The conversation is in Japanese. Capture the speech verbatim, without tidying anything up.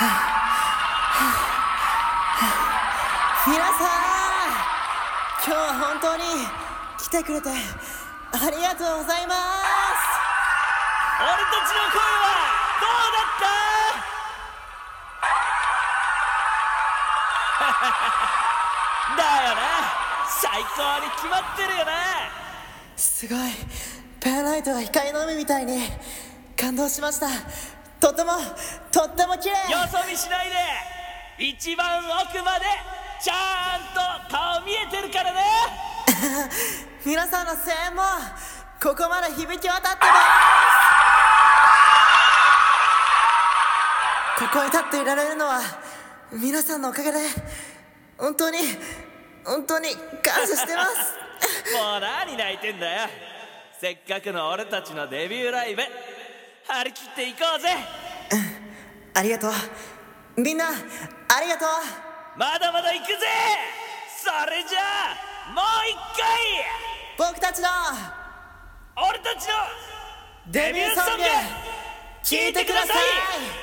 皆さん、今日は本当に来てくれてありがとうございます。 俺たちの声はどうだっただよな、最高に決まってるよな。 すごい、ペンライトが光の海みたいに感動しました。とてもとっても綺麗。 よそ見しないで、一番奥までちゃんと顔見えてるからね皆さんの声援もここまで響き渡ってます。ここに立っていられるのは皆さんのおかげで、本当に本当に感謝してますもう何泣いてんだよ。せっかくの俺たちのデビューライブ、張り切っていこうぜ。 ありがとう、みんなありがとう。 まだまだ行くぜ。それじゃあもう一回僕たちの俺たちのデビューソング聴いてください。